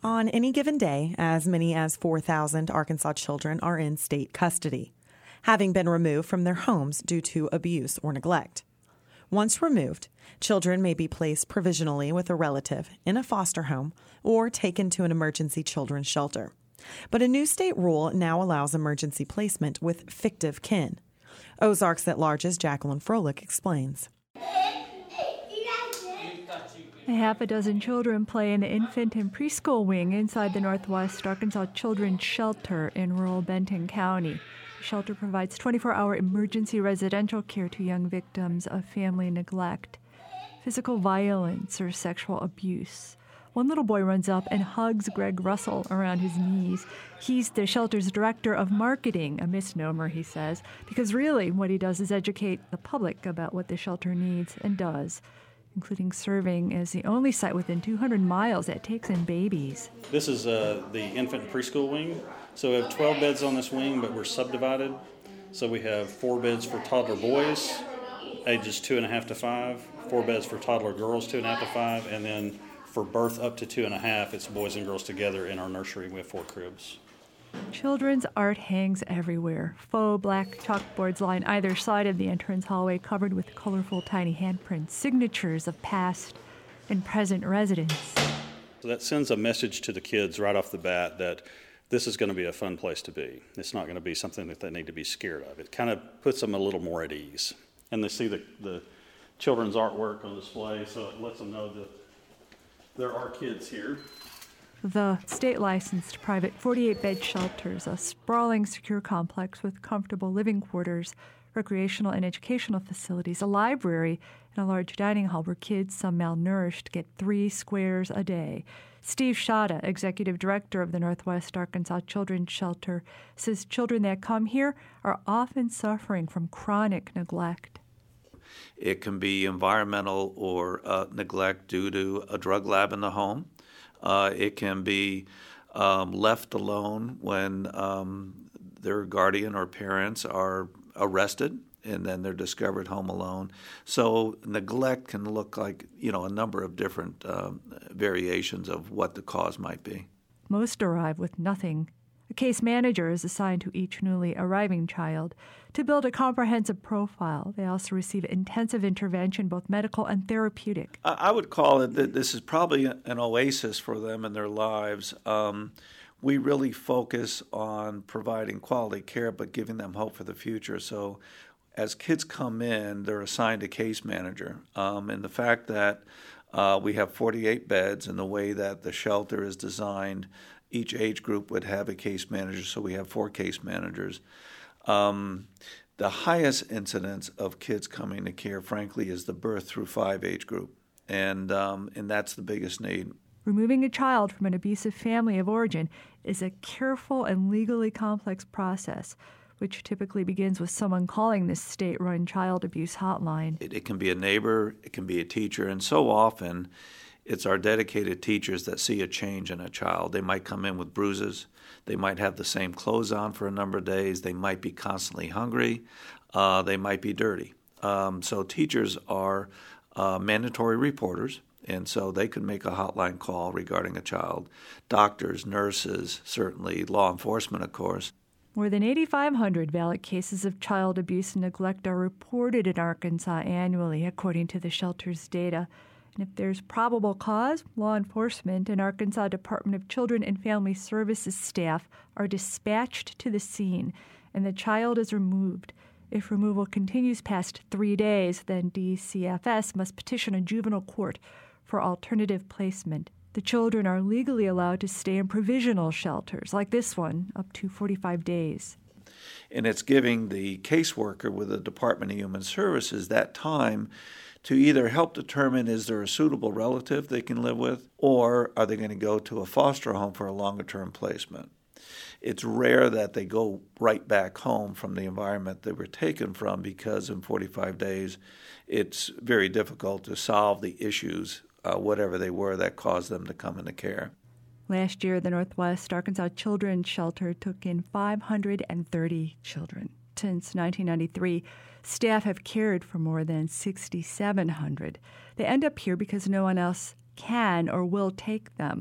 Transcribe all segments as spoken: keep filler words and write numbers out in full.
On any given day, as many as four thousand Arkansas children are in state custody, having been removed from their homes due to abuse or neglect. Once removed, children may be placed provisionally with a relative in a foster home or taken to an emergency children's shelter. But a new state rule now allows emergency placement with fictive kin. Ozarks at Large's Jacqueline Froelich explains. A half a dozen children play in the infant and preschool wing inside the Northwest Arkansas Children's Shelter in rural Benton County. The shelter provides twenty-four hour emergency residential care to young victims of family neglect, physical violence, or sexual abuse. One little boy runs up and hugs Greg Russell around his knees. He's the shelter's director of marketing, a misnomer, he says, because really what he does is educate the public about what the shelter needs and does, including serving as the only site within two hundred miles that takes in babies. This is uh, the infant and preschool wing. So we have twelve beds on this wing, but we're subdivided. So we have four beds for toddler boys, ages two and a half to five, four beds for toddler girls, two and a half to five, and then for birth up to two and a half, it's boys and girls together in our nursery. We have four cribs. Children's art hangs everywhere. Faux black chalkboards line either side of the entrance hallway covered with colorful tiny handprints, signatures of past and present residents. So that sends a message to the kids right off the bat that this is going to be a fun place to be. It's not going to be something that they need to be scared of. It kind of puts them a little more at ease. And they see the, the children's artwork on display, so it lets them know that there are kids here. The state-licensed private forty-eight bed shelter is a sprawling, secure complex with comfortable living quarters, recreational and educational facilities, a library, and a large dining hall where kids, some malnourished, get three squares a day. Steve Shada, executive director of the Northwest Arkansas Children's Shelter, says children that come here are often suffering from chronic neglect. It can be environmental or uh, neglect due to a drug lab in the home. Uh, it can be um, left alone when um, their guardian or parents are arrested and then they're discovered home alone. So neglect can look like, you know, a number of different um, variations of what the cause might be. Most arrive with nothing. A case manager is assigned to each newly arriving child to build a comprehensive profile. They also receive intensive intervention, both medical and therapeutic. I would call it that this is probably an oasis for them in their lives. Um, we really focus on providing quality care, but giving them hope for the future. So as kids come in, they're assigned a case manager. Um, and the fact that uh, we have forty-eight beds and the way that the shelter is designed, each age group would have a case manager, so we have four case managers. Um, the highest incidence of kids coming to care, frankly, is the birth through five age group, and um, and that's the biggest need. Removing a child from an abusive family of origin is a careful and legally complex process, which typically begins with someone calling this state-run child abuse hotline. It, it can be a neighbor, it can be a teacher, and so often it's our dedicated teachers that see a change in a child. They might come in with bruises. They might have the same clothes on for a number of days. They might be constantly hungry. Uh, they might be dirty. Um, so teachers are uh, mandatory reporters, and so they could make a hotline call regarding a child. Doctors, nurses, certainly law enforcement, of course. More than eighty-five hundred valid cases of child abuse and neglect are reported in Arkansas annually, according to the shelter's data. And if there's probable cause, law enforcement and Arkansas Department of Children and Family Services staff are dispatched to the scene, and the child is removed. If removal continues past three days, then D C F S must petition a juvenile court for alternative placement. The children are legally allowed to stay in provisional shelters, like this one, up to forty-five days. And it's giving the caseworker with the Department of Human Services that time to either help determine is there a suitable relative they can live with, or are they going to go to a foster home for a longer-term placement. It's rare that they go right back home from the environment they were taken from, because in forty-five days it's very difficult to solve the issues, uh, whatever they were, that caused them to come into care. Last year, the Northwest Arkansas Children's Shelter took in five hundred thirty children. Since nineteen ninety-three, staff have cared for more than six thousand seven hundred. They end up here because no one else can or will take them.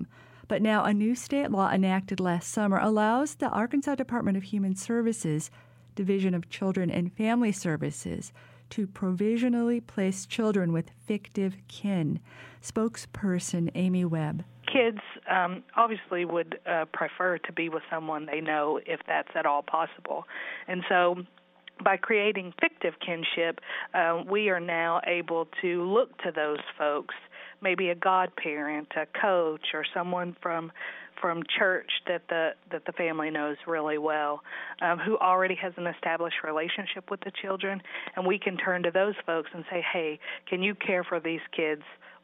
But now a new state law enacted last summer allows the Arkansas Department of Human Services, Division of Children and Family Services, to provisionally place children with fictive kin. Spokesperson Amy Webb. Kids um, obviously would uh, prefer to be with someone they know if that's at all possible. And so by creating fictive kinship, uh, we are now able to look to those folks, maybe a godparent, a coach, or someone from from church that the that the family knows really well, um, who already has an established relationship with the children, and we can turn to those folks and say, hey, can you care for these kids,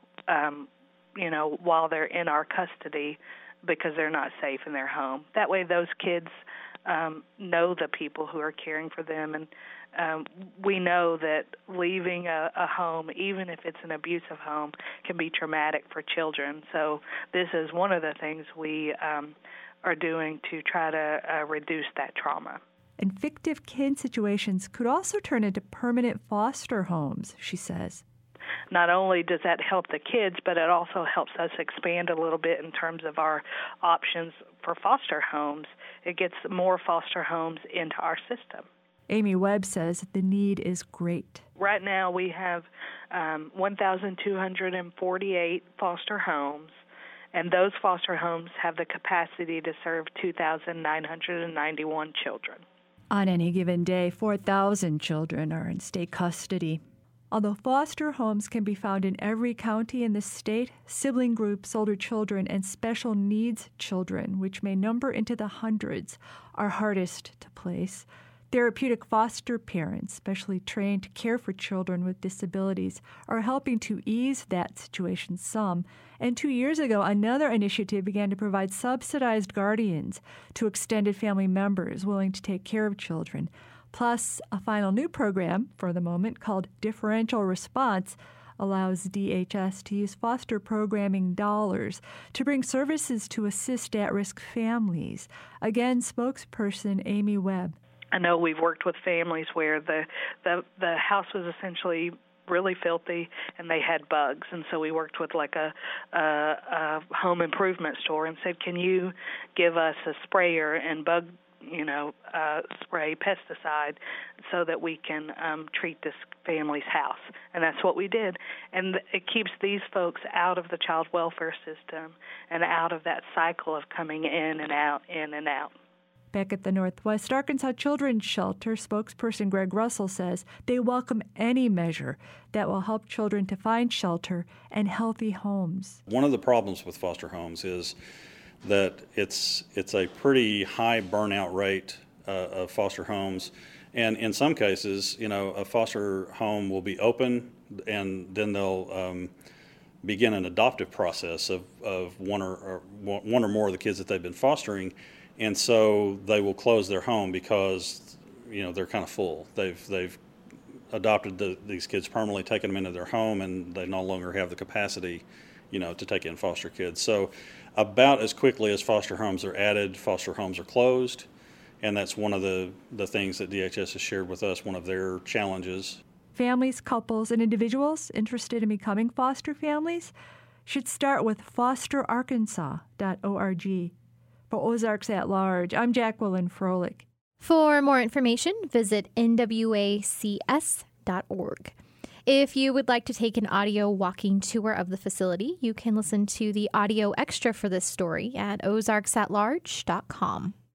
um, you know, while they're in our custody because they're not safe in their home? That way those kids um, know the people who are caring for them, and um, we know that leaving a, a home, even if it's an abusive home, can be traumatic for children. So this is one of the things we um, are doing to try to uh, reduce that trauma. And fictive kin situations could also turn into permanent foster homes, she says. Not only does that help the kids, but it also helps us expand a little bit in terms of our options for foster homes. It gets more foster homes into our system. Amy Webb says the need is great. Right now we have um, one thousand two hundred forty-eight foster homes, and those foster homes have the capacity to serve two thousand nine hundred ninety-one children. On any given day, four thousand children are in state custody. Although foster homes can be found in every county in the state, sibling groups, older children, and special needs children, which may number into the hundreds, are hardest to place. Therapeutic foster parents, specially trained to care for children with disabilities, are helping to ease that situation some. And two years ago, another initiative began to provide subsidized guardians to extended family members willing to take care of children. Plus, a final new program, for the moment, called Differential Response, allows D H S to use foster programming dollars to bring services to assist at-risk families. Again, spokesperson Amy Webb. I know we've worked with families where the, the the house was essentially really filthy and they had bugs, and so we worked with like a, a, a home improvement store and said, can you give us a sprayer and bug, you know, uh, spray pesticide so that we can um, treat this family's house? And that's what we did. And it keeps these folks out of the child welfare system and out of that cycle of coming in and out, in and out. Back at the Northwest Arkansas Children's Shelter, spokesperson Greg Russell says they welcome any measure that will help children to find shelter and healthy homes. One of the problems with foster homes is that it's it's a pretty high burnout rate uh, of foster homes, and in some cases, you know, a foster home will be open, and then they'll um, begin an adoptive process of, of one or, or one or more of the kids that they've been fostering. And so they will close their home because, you know, they're kind of full. They've they've adopted the, these kids permanently, taken them into their home, and they no longer have the capacity, you know, to take in foster kids. So about as quickly as foster homes are added, foster homes are closed. And that's one of the, the things that D H S has shared with us, one of their challenges. Families, couples, and individuals interested in becoming foster families should start with foster arkansas dot org. For Ozarks at Large, I'm Jacqueline Froelich. For more information, visit N W A C S dot org. If you would like to take an audio walking tour of the facility, you can listen to the audio extra for this story at ozarks at large dot com.